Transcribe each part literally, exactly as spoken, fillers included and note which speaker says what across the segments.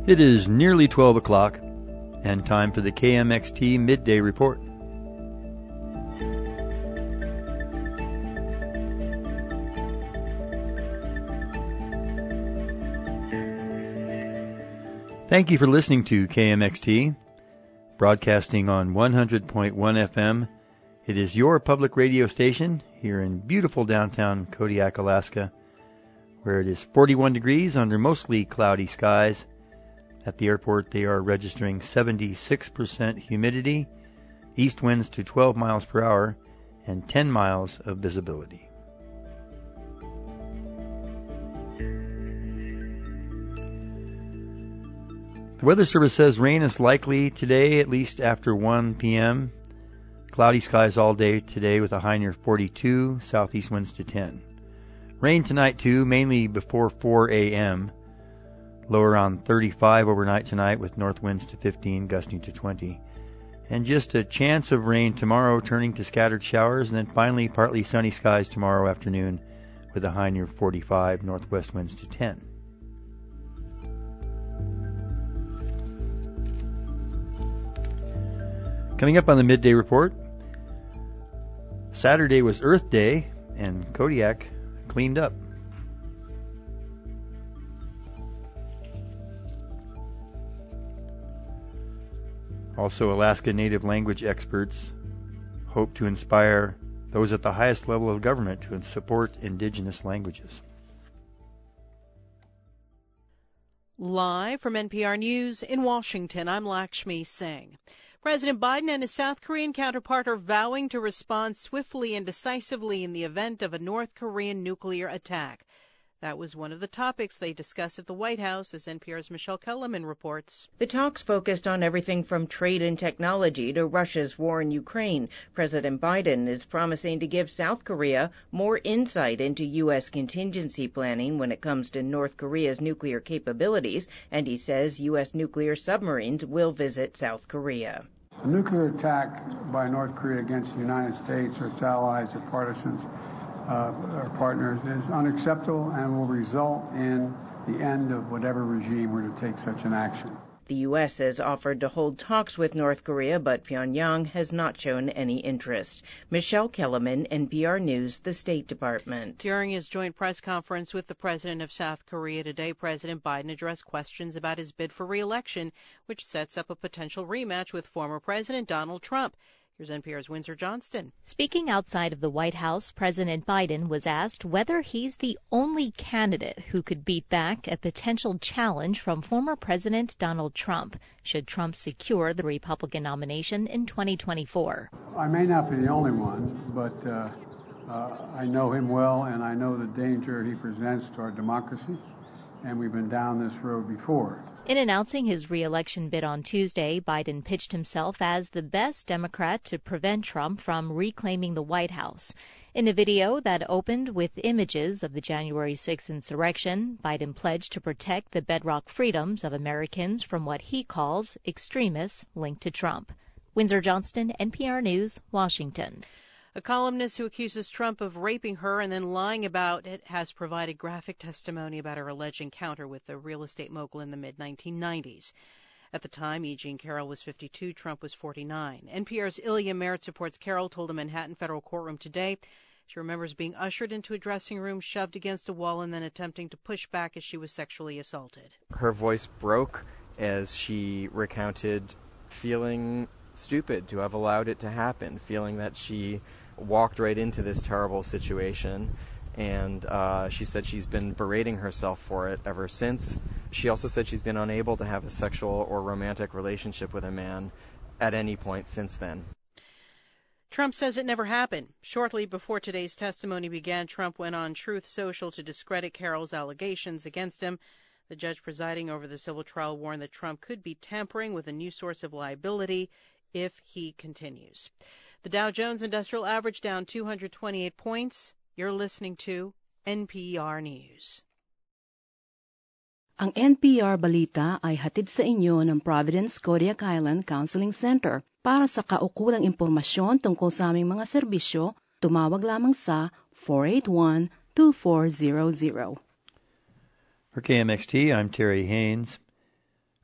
Speaker 1: It is nearly twelve o'clock and time for the K M X T Midday Report. Thank you for listening to K M X T, broadcasting on one hundred point one F M. It is your public radio station here in beautiful downtown Kodiak, Alaska, where it is forty-one degrees under mostly cloudy skies. At the airport, they are registering seventy-six percent humidity, east winds to twelve miles per hour, and ten miles of visibility. The Weather Service says rain is likely today, at least after one p.m. Cloudy skies all day today with a high near forty-two, southeast winds to ten. Rain tonight too, mainly before four a.m. Low around thirty-five overnight tonight with north winds to fifteen, gusting to twenty. And just a chance of rain tomorrow, turning to scattered showers, and then finally partly sunny skies tomorrow afternoon with a high near forty-five, northwest winds to ten. Coming up on the Midday Report, Saturday was Earth Day, and Kodiak cleaned up. Also, Alaska Native language experts hope to inspire those at the highest level of government to support indigenous languages.
Speaker 2: Live from N P R News in Washington, I'm Lakshmi Singh. President Biden and his South Korean counterpart are vowing to respond swiftly and decisively in the event of a North Korean nuclear attack. That was one of the topics they discussed at the White House, as N P R's Michelle Kellerman reports.
Speaker 3: The talks focused on everything from trade and technology to Russia's war in Ukraine. President Biden is promising to give South Korea more insight into U S contingency planning when it comes to North Korea's nuclear capabilities, and he says U S nuclear submarines will visit South Korea.
Speaker 4: A nuclear attack by North Korea against the United States or its allies or partisans uh, or partners is unacceptable and will result in the end of whatever regime were to take such an action.
Speaker 3: The U S has offered to hold talks with North Korea, but Pyongyang has not shown any interest. Michelle Kellerman, N P R News, the State Department.
Speaker 2: During his joint press conference with the president of South Korea today, President Biden addressed questions about his bid for re-election, which sets up a potential rematch with former President Donald Trump. Here's N P R's Windsor Johnston.
Speaker 5: Speaking outside of the White House, President Biden was asked whether he's the only candidate who could beat back a potential challenge from former President Donald Trump, should Trump secure the Republican nomination in twenty twenty-four.
Speaker 4: I may not be the only one, but uh, uh, I know him well, and I know the danger he presents to our democracy, and we've been down this road before.
Speaker 5: In announcing his re-election bid on Tuesday, Biden pitched himself as the best Democrat to prevent Trump from reclaiming the White House. In a video that opened with images of the January sixth insurrection, Biden pledged to protect the bedrock freedoms of Americans from what he calls extremists linked to Trump. Windsor Johnston, N P R News, Washington.
Speaker 2: A columnist who accuses Trump of raping her and then lying about it has provided graphic testimony about her alleged encounter with the real estate mogul in the mid nineteen nineties. At the time, E. Jean Carroll was fifty-two, Trump was forty-nine. N P R's Ilya Meritz reports Carroll told a Manhattan federal courtroom today she remembers being ushered into a dressing room, shoved against a wall, and then attempting to push back as she was sexually assaulted.
Speaker 6: Her voice broke as she recounted feeling stupid to have allowed it to happen, feeling that she walked right into this terrible situation, and uh, she said she's been berating herself for it ever since. She also said she's been unable to have a sexual or romantic relationship with a man at any point since then.
Speaker 2: Trump says it never happened. Shortly before today's testimony began, Trump went on Truth Social to discredit Carroll's allegations against him. The judge presiding over the civil trial warned that Trump could be tampering with a new source of liability if he continues. The Dow Jones Industrial Average down two hundred twenty-eight points. You're listening to N P R News.
Speaker 7: Ang N P R Balita ay hatid sa inyo ng Providence Kodiak Island Counseling Center. Para sa kaukulang impormasyon tungkol sa aming mga serbisyo, tumawag lamang sa four eight one, two four zero zero.
Speaker 1: For K M X T, I'm Terry Haynes.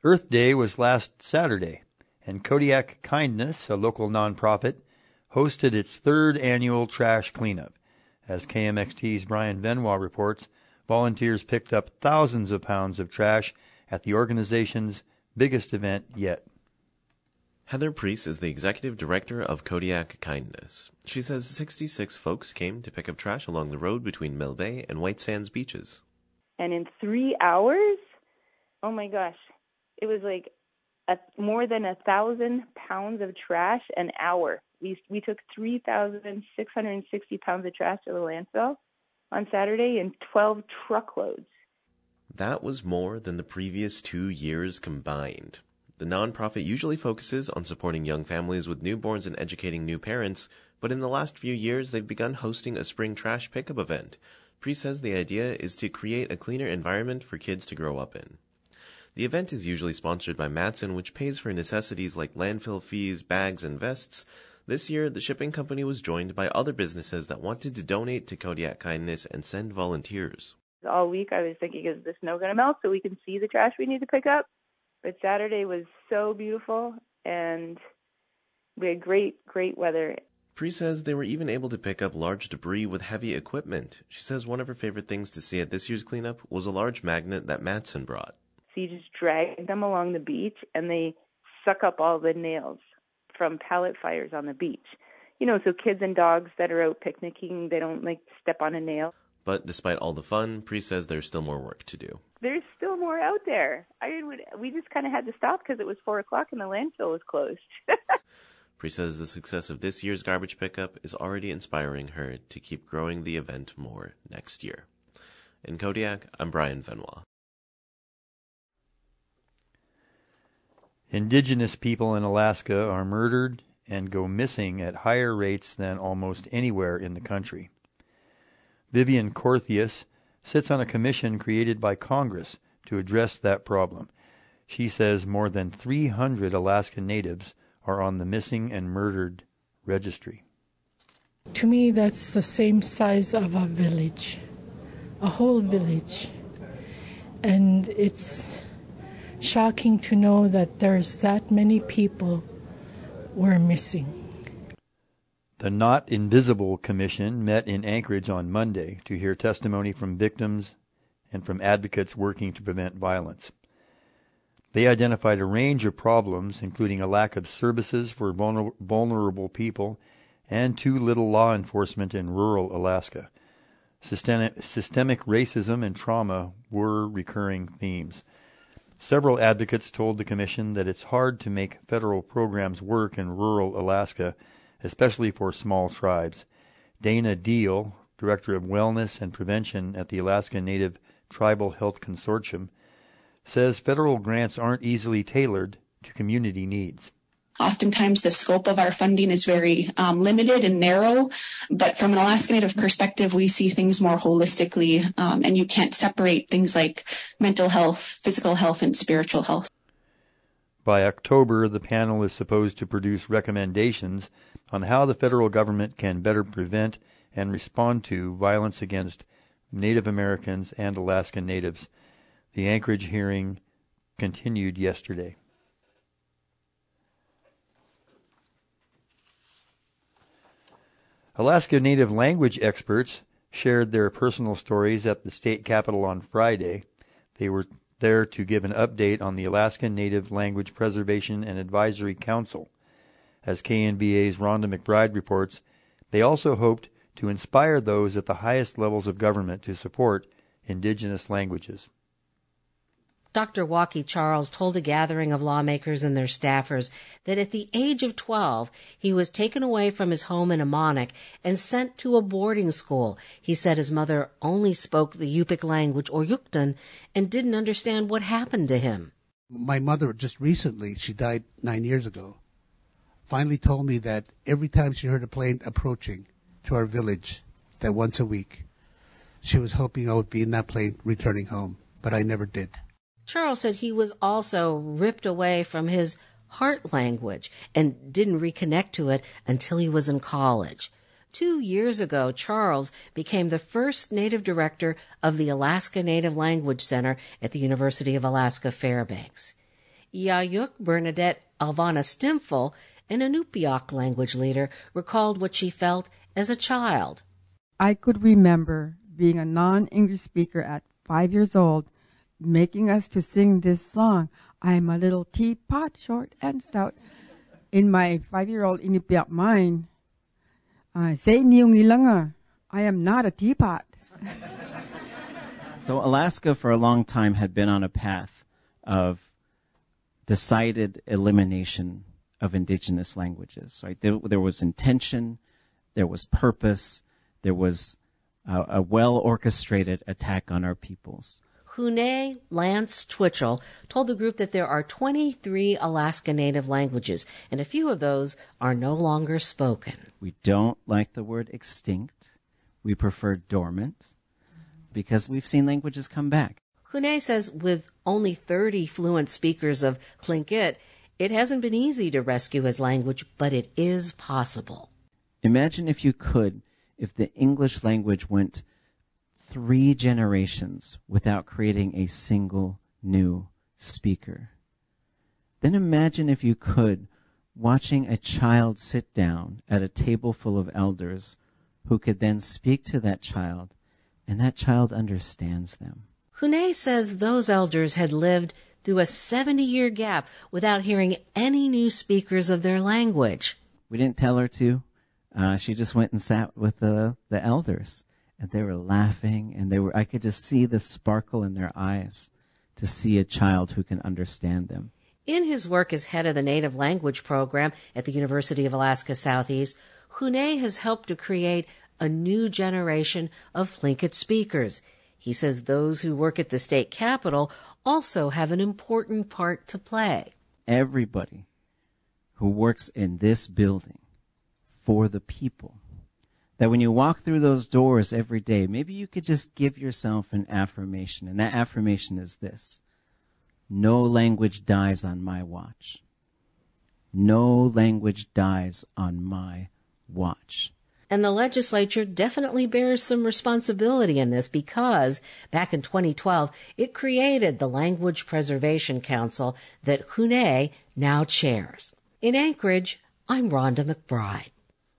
Speaker 1: Earth Day was last Saturday, and Kodiak Kindness, a local nonprofit, hosted its third annual trash cleanup. As K M X T's Brian Benoit reports, volunteers picked up thousands of pounds of trash at the organization's biggest event yet.
Speaker 8: Heather Priest is the executive director of Kodiak Kindness. She says sixty-six folks came to pick up trash along the road between Mill Bay and White Sands beaches.
Speaker 9: And in three hours, oh my gosh, it was like a, more than a thousand pounds of trash an hour. We we took three thousand six hundred sixty pounds of trash to the landfill on Saturday in twelve truckloads.
Speaker 8: That was more than the previous two years combined. The nonprofit usually focuses on supporting young families with newborns and educating new parents, but in the last few years they've begun hosting a spring trash pickup event. Priest says the idea is to create a cleaner environment for kids to grow up in. The event is usually sponsored by Matson, which pays for necessities like landfill fees, bags, and vests. This year, the shipping company was joined by other businesses that wanted to donate to Kodiak Kindness and send volunteers.
Speaker 9: All week I was thinking, is the snow going to melt so we can see the trash we need to pick up? But Saturday was so beautiful, and we had great, great weather.
Speaker 8: Priest says they were even able to pick up large debris with heavy equipment. She says one of her favorite things to see at this year's cleanup was a large magnet that Matson brought.
Speaker 9: So you just drag them along the beach, and they suck up all the nails from pallet fires on the beach. You know, so kids and dogs that are out picnicking, they don't, like, step on a nail.
Speaker 8: But despite all the fun, Priest says there's still more work to do.
Speaker 9: There's still more out there. I mean, we just kind of had to stop because it was four o'clock and the landfill was closed.
Speaker 8: Priest says the success of this year's garbage pickup is already inspiring her to keep growing the event more next year. In Kodiak, I'm Brian Benoit.
Speaker 1: Indigenous people in Alaska are murdered and go missing at higher rates than almost anywhere in the country. Vivian Corthius sits on a commission created by Congress to address that problem. She says more than three hundred Alaskan natives are on the missing and murdered registry.
Speaker 10: To me, that's the same size of a village, a whole village. And it's shocking to know that there's that many people we're missing.
Speaker 1: The Not Invisible Commission met in Anchorage on Monday to hear testimony from victims and from advocates working to prevent violence. They identified a range of problems, including a lack of services for vulnerable people and too little law enforcement in rural Alaska. Systemic, systemic racism and trauma were recurring themes. Several advocates told the Commission that it's hard to make federal programs work in rural Alaska, especially for small tribes. Dana Deal, Director of Wellness and Prevention at the Alaska Native Tribal Health Consortium, says federal grants aren't easily tailored to community needs.
Speaker 11: Oftentimes the scope of our funding is very um, limited and narrow, but from an Alaska Native perspective, we see things more holistically, um, and you can't separate things like mental health, physical health, and spiritual health.
Speaker 1: By October, the panel is supposed to produce recommendations on how the federal government can better prevent and respond to violence against Native Americans and Alaskan Natives. The Anchorage hearing continued yesterday. Alaska Native language experts shared their personal stories at the state capitol on Friday. They were there to give an update on the Alaska Native Language Preservation and Advisory Council. As K N B A's Rhonda McBride reports, they also hoped to inspire those at the highest levels of government to support indigenous languages.
Speaker 12: Doctor Walkie Charles told a gathering of lawmakers and their staffers that at the age of twelve, he was taken away from his home in Amonik and sent to a boarding school. He said his mother only spoke the Yupik language, or Yukton, and didn't understand what happened to him.
Speaker 13: My mother just recently, she died nine years ago, finally told me that every time she heard a plane approaching to our village, that once a week, she was hoping I would be in that plane returning home, but I never did.
Speaker 12: Charles said he was also ripped away from his heart language and didn't reconnect to it until he was in college. Two years ago, Charles became the first Native director of the Alaska Native Language Center at the University of Alaska Fairbanks. Yayuk Bernadette Alvana Stimfel, an Inupiaq language leader, recalled what she felt as a child.
Speaker 14: I could remember being a non-English speaker at five years old, making us to sing this song, I'm a little teapot, short and stout. In my five-year-old Inupiaq mind, uh, say niyong ilanga, I am not a teapot.
Speaker 15: So Alaska for a long time had been on a path of decided elimination of indigenous languages. Right? There, there was intention, there was purpose, there was a, a well-orchestrated attack on our peoples.
Speaker 12: Hune Lance Twitchell told the group that there are twenty-three Alaska Native languages, and a few of those are no longer spoken.
Speaker 15: We don't like the word extinct. We prefer dormant, because we've seen languages come back.
Speaker 12: Hune says with only thirty fluent speakers of Tlingit, it hasn't been easy to rescue his language, but it is possible.
Speaker 15: Imagine if you could, if the English language went three generations without creating a single new speaker. Then imagine if you could, watching a child sit down at a table full of elders who could then speak to that child, and that child understands them.
Speaker 12: Hune says those elders had lived through a seventy-year gap without hearing any new speakers of their language.
Speaker 15: We didn't tell her to. Uh, she just went and sat with the, the elders, and they were laughing, and they were. I could just see the sparkle in their eyes to see a child who can understand them.
Speaker 12: In his work as head of the Native Language Program at the University of Alaska Southeast, Hune has helped to create a new generation of Tlingit speakers. He says those who work at the state capitol also have an important part to play.
Speaker 15: Everybody who works in this building for the people, that when you walk through those doors every day, maybe you could just give yourself an affirmation, and that affirmation is this: no language dies on my watch. No language dies on my watch.
Speaker 12: And the legislature definitely bears some responsibility in this because back in twenty twelve, it created the Language Preservation Council that Hune now chairs. In Anchorage, I'm Rhonda McBride.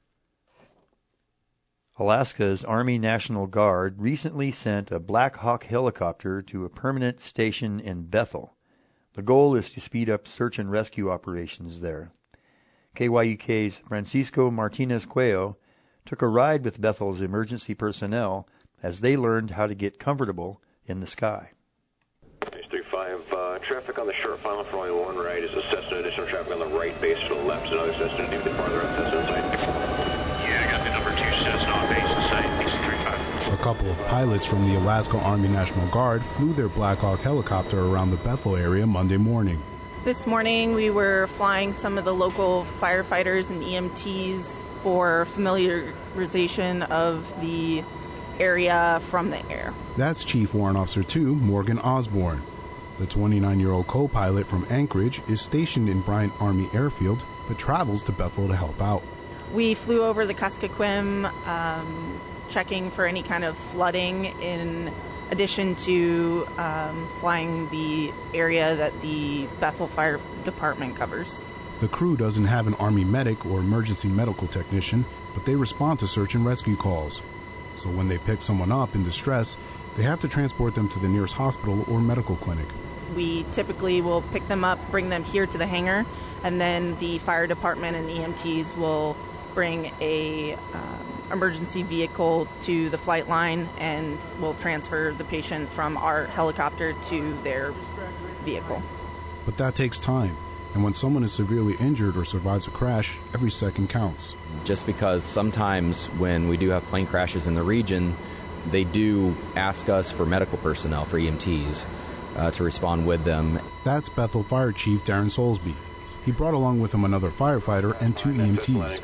Speaker 1: Alaska's Army National Guard recently sent a Black Hawk helicopter to a permanent station in Bethel. The goal is to speed up search and rescue operations there. K Y U K's Francisco Martinez Cuello took a ride with Bethel's emergency personnel as they learned how to get comfortable in the sky.
Speaker 16: H three five, uh, traffic on the short final for only one right is a Cessna. Additional traffic on the right base to the left is another Cessna. Need to farther up Cessna inside.
Speaker 17: Yeah, I got the number two Cessna on base inside, H three five.
Speaker 18: A couple of pilots from the Alaska Army National Guard flew their Black Hawk helicopter around the Bethel area Monday morning.
Speaker 19: This morning we were flying some of the local firefighters and E M Ts for familiarization of the area from the air.
Speaker 18: That's Chief Warrant Officer two, Morgan Osborne. The twenty-nine-year-old co-pilot from Anchorage is stationed in Bryant Army Airfield, but travels to Bethel to help out.
Speaker 19: We flew over the Kuskokwim, um, checking for any kind of flooding in addition to um, flying the area that the Bethel Fire Department covers.
Speaker 18: The crew doesn't have an Army medic or emergency medical technician, but they respond to search and rescue calls. So when they pick someone up in distress, they have to transport them to the nearest hospital or medical clinic.
Speaker 19: We typically will pick them up, bring them here to the hangar, and then the fire department and E M Ts will bring a um, emergency vehicle to the flight line and will transfer the patient from our helicopter to their vehicle.
Speaker 18: But that takes time. And when someone is severely injured or survives a crash, every second counts.
Speaker 20: Just because sometimes when we do have plane crashes in the region, they do ask us for medical personnel, for E M Ts, uh, to respond with them.
Speaker 18: That's Bethel Fire Chief Darren Soulsby. He brought along with him another firefighter and two E M Ts.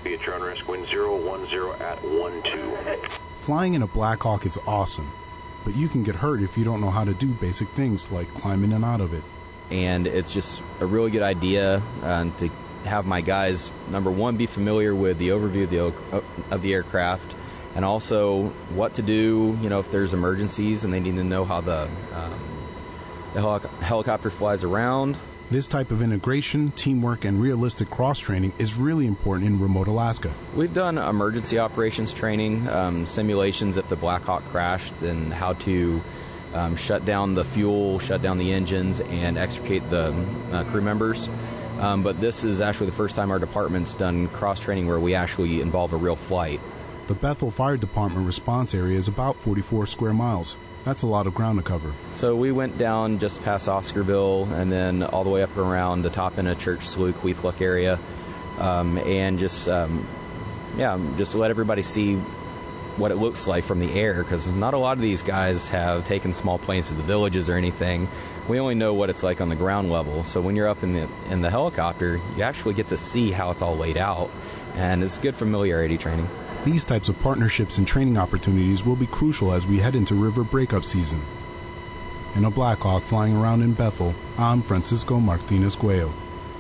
Speaker 18: Flying in a Black Hawk is awesome, but you can get hurt if you don't know how to do basic things like climb in and out of it.
Speaker 20: And it's just a really good idea uh, to have my guys, number one, be familiar with the overview of the, of the aircraft, and also what to do, you know, if there's emergencies and they need to know how the, um, the helic- helicopter flies around.
Speaker 18: This type of integration, teamwork, and realistic cross-training is really important in remote Alaska.
Speaker 20: We've done emergency operations training, um, simulations if the Black Hawk crashed, and how to um, shut down the fuel, shut down the engines, and extricate the uh, crew members. Um, but this is actually the first time our department's done cross-training where we actually involve a real flight.
Speaker 18: The Bethel Fire Department response area is about forty-four square miles. That's a lot of ground to cover.
Speaker 20: So we went down just past Oscarville and then all the way up around the top end of Church Slough, Queethluck area, um, and just, um, yeah, just to let everybody see what it looks like from the air, because not a lot of these guys have taken small planes to the villages or anything. We only know what it's like on the ground level. So when you're up in the in the helicopter, you actually get to see how it's all laid out, and it's good familiarity training.
Speaker 18: These types of partnerships and training opportunities will be crucial as we head into river breakup season. In a Black Hawk flying around in Bethel, I'm Francisco Martinez Cuello.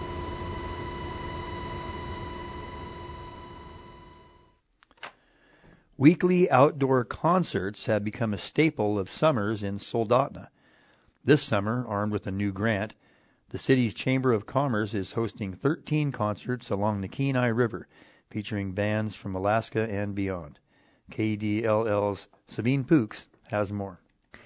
Speaker 1: Weekly outdoor concerts have become a staple of summers in Soldotna. This summer, armed with a new grant, the city's Chamber of Commerce is hosting thirteen concerts along the Kenai River, featuring bands from Alaska and beyond. K D L L's Sabine Pooks has more.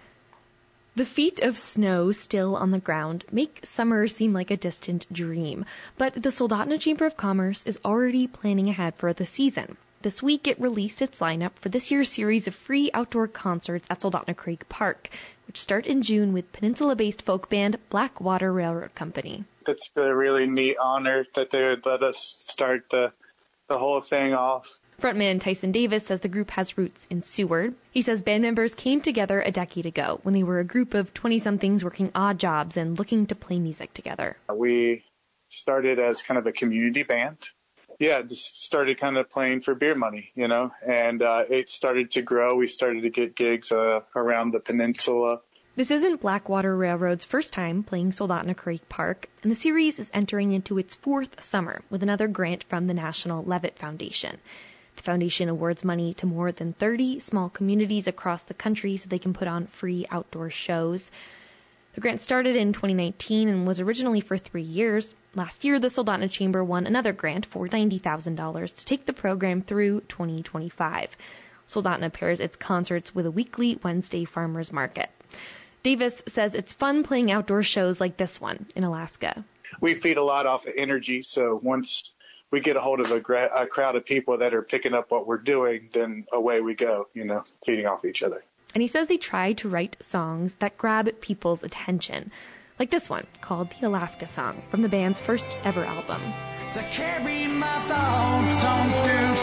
Speaker 21: The feet of snow still on the ground make summer seem like a distant dream, but the Soldotna Chamber of Commerce is already planning ahead for the season. This week it released its lineup for this year's series of free outdoor concerts at Soldotna Creek Park, which start in June with Peninsula-based folk band Blackwater Railroad Company.
Speaker 22: It's a really neat honor that they would let us start the the whole thing off.
Speaker 21: Frontman Tyson Davis says the group has roots in Seward. He says band members came together a decade ago when they were a group of twenty-somethings working odd jobs and looking to play music together.
Speaker 22: We started as kind of a community band. Yeah, just started kind of playing for beer money, you know, and uh, it started to grow. We started to get gigs uh, around the peninsula.
Speaker 21: This isn't Blackwater Railroad's first time playing Soldotna Creek Park, and the series is entering into its fourth summer with another grant from the National Levitt Foundation. The foundation awards money to more than thirty small communities across the country so they can put on free outdoor shows. The grant started in twenty nineteen and was originally for three years. Last year, the Soldotna Chamber won another grant for ninety thousand dollars to take the program through twenty twenty-five. Soldotna pairs its concerts with a weekly Wednesday farmers market. Davis says it's fun playing outdoor shows like this one in Alaska.
Speaker 22: We feed a lot off of energy, so once we get a hold of a, gra- a crowd of people that are picking up what we're doing, then away we go, you know, feeding off each other.
Speaker 21: And he says they try to write songs that grab people's attention, like this one called The Alaska Song from the band's first ever album.
Speaker 23: To carry my thoughts on through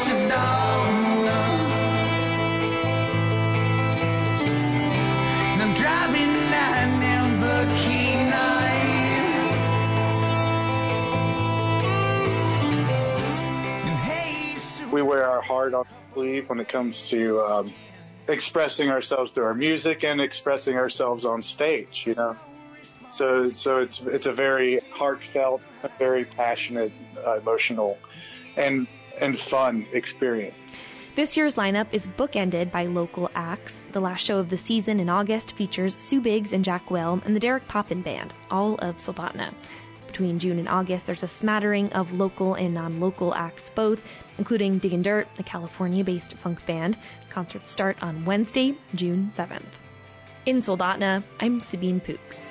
Speaker 23: Sedona. I'm driving down the Kenai.
Speaker 22: We wear our heart on our sleeve when it comes to um, expressing ourselves through our music and expressing ourselves on stage, you know. So, so it's it's a very heartfelt, very passionate, uh, emotional, and and fun experience.
Speaker 21: This year's lineup is bookended by local acts. The last show of the season in August features Sue Biggs and Jack Well and the Derek Poppin Band, all of Soldotna. Between June and August, there's a smattering of local and non-local acts both, including Diggin' Dirt, a California-based funk band. Concerts start on Wednesday, June seventh. In Soldotna, I'm Sabine Pooks.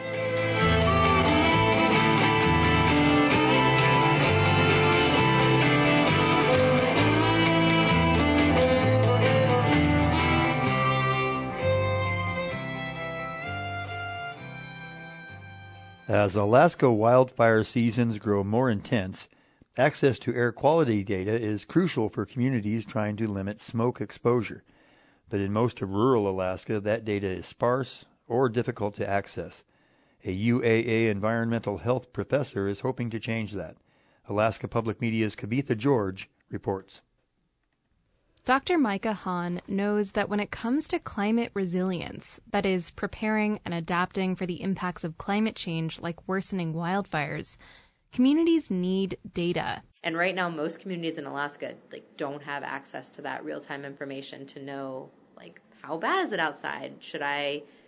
Speaker 1: As Alaska wildfire seasons grow more intense, access to air quality data is crucial for communities trying to limit smoke exposure. But in most of rural Alaska, that data is sparse or difficult to access. A U A A environmental health professor is hoping to change that. Alaska Public Media's Kavitha George reports.
Speaker 24: Doctor Micah Hahn knows that when it comes to climate resilience, that is, preparing and adapting for the impacts of climate change like worsening wildfires, communities need data.
Speaker 25: And right now, most communities in Alaska like don't have access to that real-time information to know, like, how bad is it outside? Should I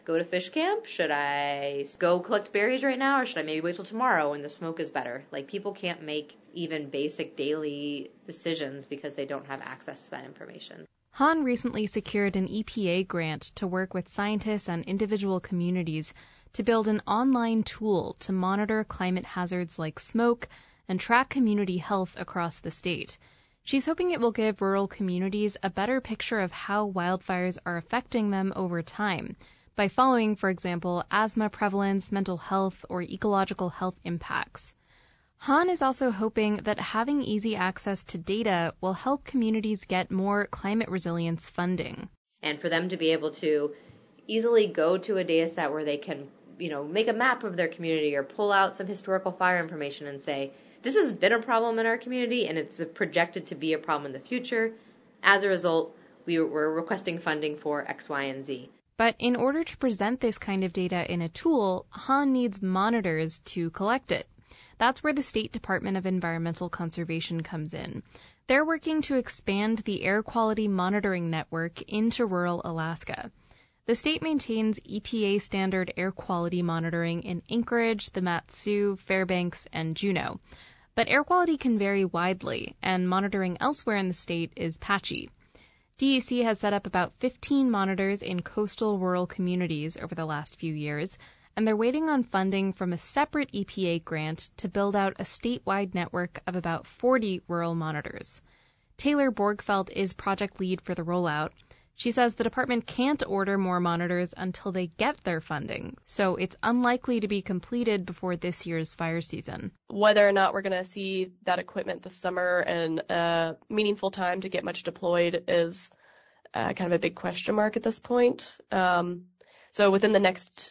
Speaker 25: go to fish camp? Should I go collect berries right now, or should I maybe wait till tomorrow when the smoke is better? Like, people can't make even basic daily decisions because they don't have access to that information.
Speaker 24: Han recently secured an E P A grant to work with scientists and individual communities to build an online tool to monitor climate hazards like smoke and track community health across the state. She's hoping it will give rural communities a better picture of how wildfires are affecting them over time by following, for example, asthma prevalence, mental health, or ecological health impacts. Han is also hoping that having easy access to data will help communities get more climate resilience funding.
Speaker 25: And for them to be able to easily go to a data set where they can, you know, make a map of their community or pull out some historical fire information and say, this has been a problem in our community and it's projected to be a problem in the future. As a result, we were requesting funding for X, Y, and Z.
Speaker 24: But in order to present this kind of data in a tool, Han needs monitors to collect it. That's where the State Department of Environmental Conservation comes in. They're working to expand the air quality monitoring network into rural Alaska. The state maintains E P A standard air quality monitoring in Anchorage, the Mat-Su, Fairbanks, and Juneau. But air quality can vary widely, and monitoring elsewhere in the state is patchy. D E C has set up about fifteen monitors in coastal rural communities over the last few years, and they're waiting on funding from a separate E P A grant to build out a statewide network of about forty rural monitors. Taylor Borgfeld is project lead for the rollout. She says the department can't order more monitors until they get their funding, so it's unlikely to be completed before this year's fire season.
Speaker 2: Whether or not we're going to see that equipment this summer and a meaningful time to get much deployed is uh, kind of a big question mark at this point. Um, so within the next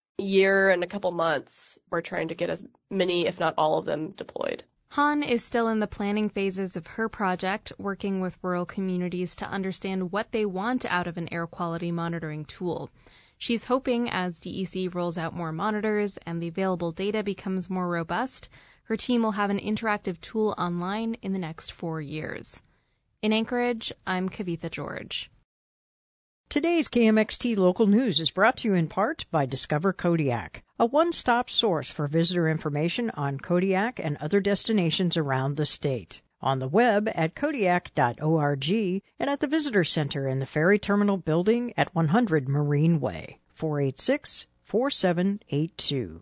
Speaker 2: year and a couple months, we're trying to get as many, if not all of them, deployed.
Speaker 24: Han is still in the planning phases of her project, working with rural communities to understand what they want out of an air quality monitoring tool. She's hoping as D E C rolls out more monitors and the available data becomes more robust, her team will have an interactive tool online in the next four years. In Anchorage, I'm Kavitha George.
Speaker 3: Today's K M X T Local News is brought to you in part by Discover Kodiak, a one-stop source for visitor information on Kodiak and other destinations around the state. On the web at kodiak dot org and at the Visitor Center in the Ferry Terminal Building at one hundred Marine Way, four eight six, four seven eight two.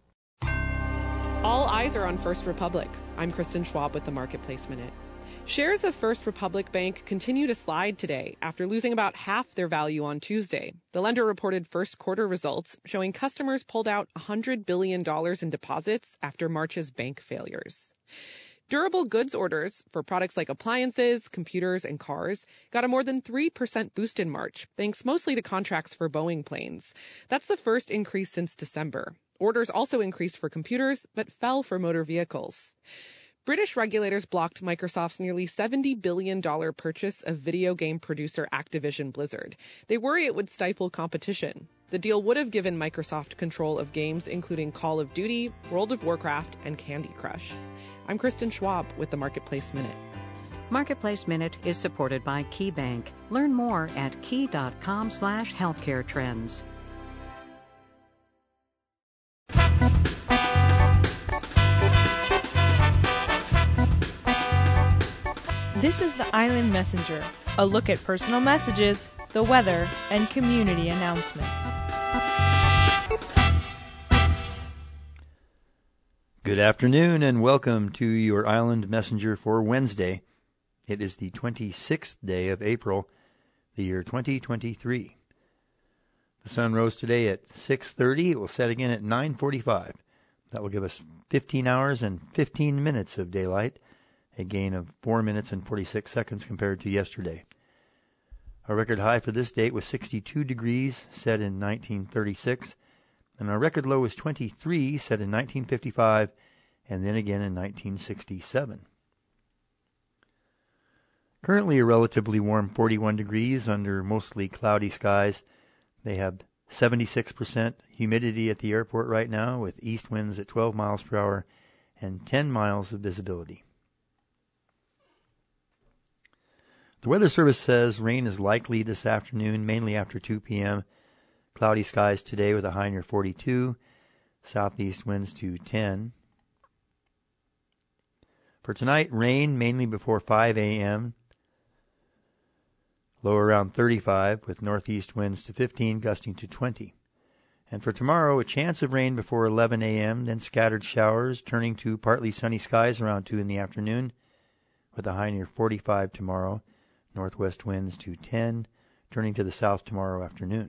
Speaker 4: All eyes are on First Republic. I'm Kristen Schwab with the Marketplace Minute. Shares of First Republic Bank continue to slide today after losing about half their value on Tuesday. The lender reported first quarter results showing customers pulled out one hundred billion dollars in deposits after March's bank failures. Durable goods orders for products like appliances, computers, and cars got a more than three percent boost in March, thanks mostly to contracts for Boeing planes. That's the first increase since December. Orders also increased for computers, but fell for motor vehicles. British regulators blocked Microsoft's nearly seventy billion dollars purchase of video game producer Activision Blizzard. They worry it would stifle competition. The deal would have given Microsoft control of games including Call of Duty, World of Warcraft, and Candy Crush. I'm Kristen Schwab with the Marketplace Minute.
Speaker 3: Marketplace Minute is supported by KeyBank. Learn more at key dot com slash healthcare trends.
Speaker 5: This is the Island Messenger, a look at personal messages, the weather, and community announcements.
Speaker 1: Good afternoon and welcome to your Island Messenger for Wednesday. It is the twenty-sixth day of April, the year twenty twenty-three. The sun rose today at six thirty. It will set again at nine forty-five. That will give us fifteen hours and fifteen minutes of daylight, a gain of four minutes and forty-six seconds compared to yesterday. Our record high for this date was sixty-two degrees, set in nineteen thirty-six, and our record low was twenty-three, set in nineteen fifty-five, and then again in nineteen sixty-seven. Currently a relatively warm forty-one degrees under mostly cloudy skies. They have seventy-six percent humidity at the airport right now, with east winds at twelve miles per hour and ten miles of visibility. The Weather Service says rain is likely this afternoon, mainly after two p.m. Cloudy skies today with a high near forty-two. Southeast winds to ten. For tonight, rain mainly before five a.m. Low around thirty-five with northeast winds to fifteen, gusting to twenty. And for tomorrow, a chance of rain before eleven a.m., then scattered showers, turning to partly sunny skies around two in the afternoon, with a high near forty-five tomorrow. Northwest winds to ten, turning to the south tomorrow afternoon.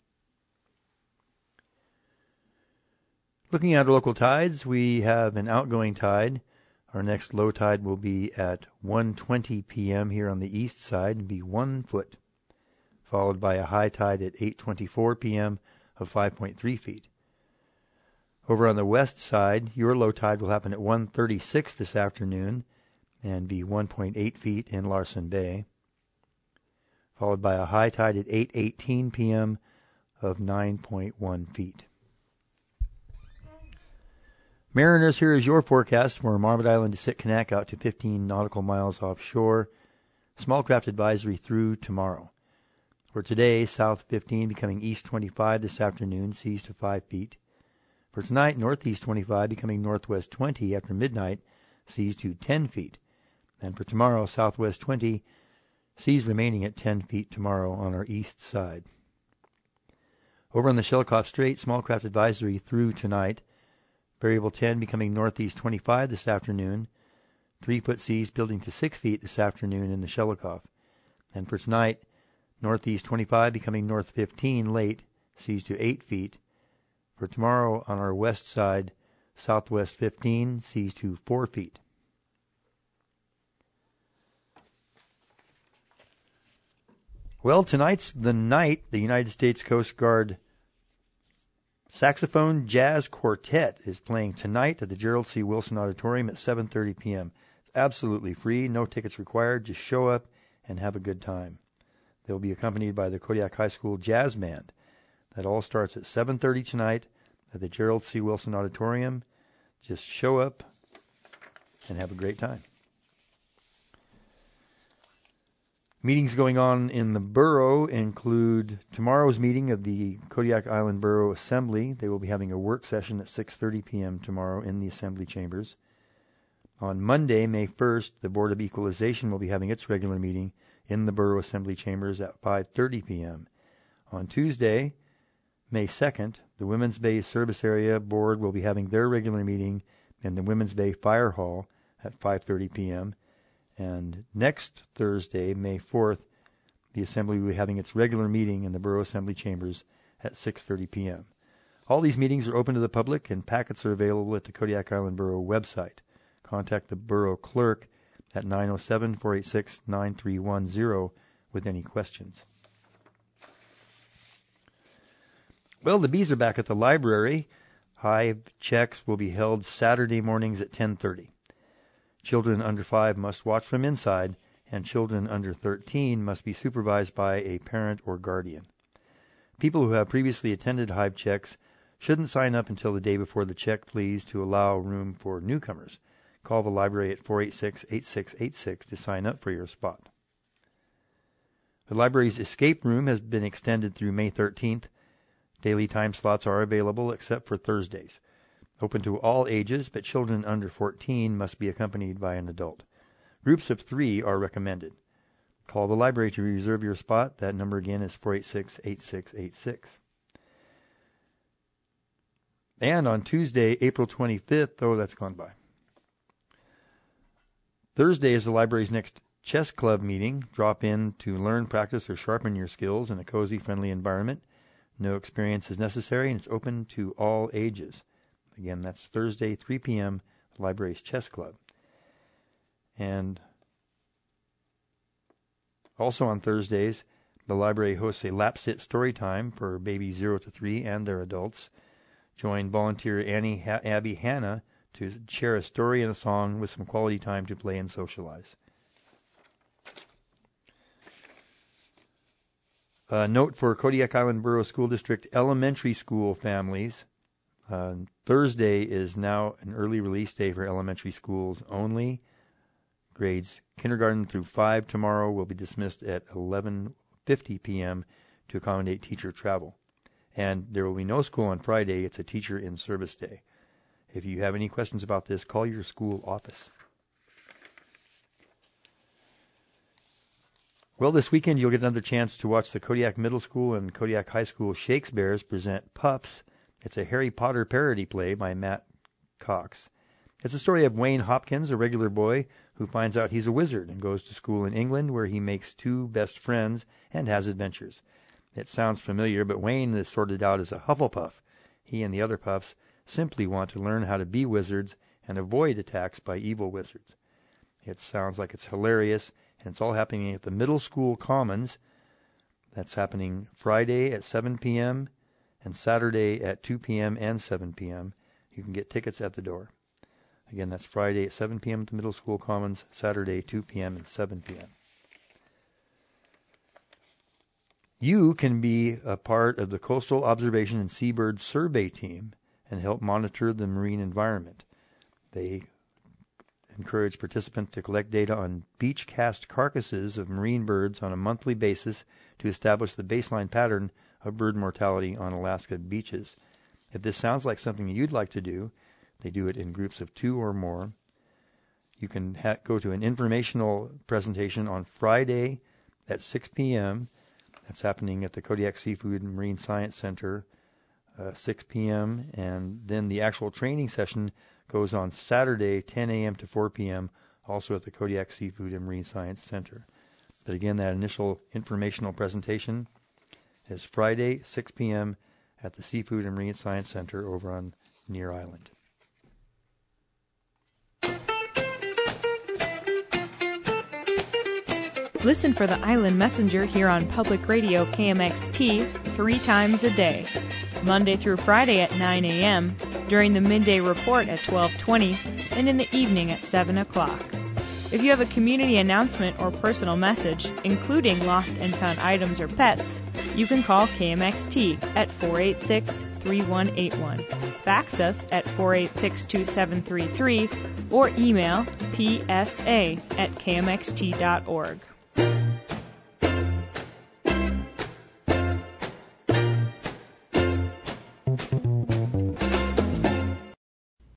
Speaker 1: Looking at our local tides, we have an outgoing tide. Our next low tide will be at one twenty p.m. here on the east side and be one foot, followed by a high tide at eight twenty-four p.m. of five point three feet. Over on the west side, your low tide will happen at one thirty-six this afternoon and be one point eight feet in Larsen Bay, followed by a high tide at eight eighteen p.m. of nine point one feet. Mariners, here is your forecast for Marmot Island to Sitkinak out to fifteen nautical miles offshore. Small craft advisory through tomorrow. For today, south fifteen becoming east twenty-five this afternoon, seas to five feet. For tonight, northeast twenty-five becoming northwest twenty after midnight, seas to ten feet. And for tomorrow, southwest twenty, seas remaining at ten feet tomorrow on our east side. Over on the Shelikof Strait, small craft advisory through tonight. Variable ten becoming northeast twenty-five this afternoon. Three-foot seas building to six feet this afternoon in the Shelikof. And for tonight, northeast twenty-five becoming north fifteen late, seas to eight feet. For tomorrow on our west side, southwest fifteen, seas to four feet. Well, tonight's the night the United States Coast Guard Saxophone Jazz Quartet is playing tonight at the Gerald C. Wilson Auditorium at seven thirty p.m. It's absolutely free, no tickets required. Just show up and have a good time. They'll be accompanied by the Kodiak High School Jazz Band. That all starts at seven thirty tonight at the Gerald C. Wilson Auditorium. Just show up and have a great time. Meetings going on in the borough include tomorrow's meeting of the Kodiak Island Borough Assembly. They will be having a work session at six thirty p.m. tomorrow in the Assembly chambers. On Monday, May first, the Board of Equalization will be having its regular meeting in the Borough Assembly chambers at five thirty p.m. On Tuesday, May second, the Women's Bay Service Area Board will be having their regular meeting in the Women's Bay Fire Hall at five thirty p.m. And next Thursday, May fourth, the Assembly will be having its regular meeting in the Borough Assembly chambers at six thirty p.m. All these meetings are open to the public, and packets are available at the Kodiak Island Borough website. Contact the Borough Clerk at nine oh seven, four eight six, nine three one zero with any questions. Well, the bees are back at the library. Hive checks will be held Saturday mornings at ten thirty. Children under five must watch from inside, and children under thirteen must be supervised by a parent or guardian. People who have previously attended hive checks shouldn't sign up until the day before the check, please, to allow room for newcomers. Call the library at four eight six, eight six eight six to sign up for your spot. The library's escape room has been extended through May thirteenth. Daily time slots are available except for Thursdays. Open to all ages, but children under fourteen must be accompanied by an adult. Groups of three are recommended. Call the library to reserve your spot. That number again is four eight six, eight six eight six. And on Tuesday, April twenty-fifth, oh, that's gone by. Thursday is the library's next chess club meeting. Drop in to learn, practice, or sharpen your skills in a cozy, friendly environment. No experience is necessary, and it's open to all ages. Again, that's Thursday, three p.m., the library's chess club. And also on Thursdays, the library hosts a lap sit story time for babies zero to three and their adults. Join volunteer Annie ha- Abby Hanna to share a story and a song with some quality time to play and socialize. Uh, note for Kodiak Island Borough School District elementary school families. Uh, Thursday is now an early release day for elementary schools only. Grades kindergarten through five tomorrow will be dismissed at eleven fifty p.m. to accommodate teacher travel. And there will be no school on Friday. It's a teacher in service day. If you have any questions about this, call your school office. Well, this weekend you'll get another chance to watch the Kodiak Middle School and Kodiak High School Shakespeares present Puffs. It's a Harry Potter parody play by Matt Cox. It's a story of Wayne Hopkins, a regular boy who finds out he's a wizard and goes to school in England where he makes two best friends and has adventures. It sounds familiar, but Wayne is sorted out as a Hufflepuff. He and the other Puffs simply want to learn how to be wizards and avoid attacks by evil wizards. It sounds like it's hilarious, and it's all happening at the Middle School Commons. That's happening Friday at seven p.m. and Saturday at two p.m. and seven p.m. You can get tickets at the door. Again, that's Friday at seven p.m. at the Middle School Commons, Saturday two p.m. and seven p.m. You can be a part of the Coastal Observation and Seabird Survey Team and help monitor the marine environment. They encourage participants to collect data on beach cast carcasses of marine birds on a monthly basis to establish the baseline pattern of bird mortality on Alaska beaches. If this sounds like something you'd like to do, they do it in groups of two or more. You can ha- go to an informational presentation on Friday at six p.m. That's happening at the Kodiak Seafood and Marine Science Center, uh, six p.m. And then the actual training session goes on Saturday, ten a.m. to four p.m., also at the Kodiak Seafood and Marine Science Center. But again, that initial informational presentation is Friday, six p.m. at the Seafood and Marine Science Center over on Near Island.
Speaker 5: Listen for the Island Messenger here on Public Radio K M X T three times a day, Monday through Friday at nine a.m., during the midday report at twelve twenty, and in the evening at seven o'clock. If you have a community announcement or personal message, including lost and found items or pets, you can call K M X T at four eight six, three one eight one, fax us at four eight six, two seven three three, or email p s a at k m x t dot org.